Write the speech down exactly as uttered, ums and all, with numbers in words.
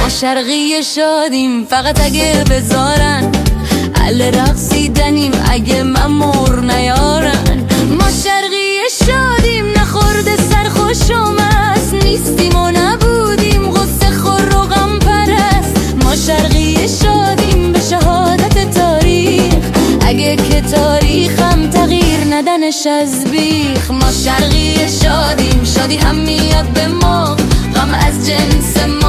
ما شرقی شادیم فقط اگه بذارن، اهل رقصیدنیم اگه ممور نیارن. ما شرقی شادیم نخورده سرخوش و مست، نیستیم و نبودیم غصه خور و غم پرست. ما شرقی شادیم به شهادت تاریخ، اگه که تاریخم تغییر ندنش از بیخ. ما شرقی شادیم، شادی هم میاد به ما، غم از جنس ما.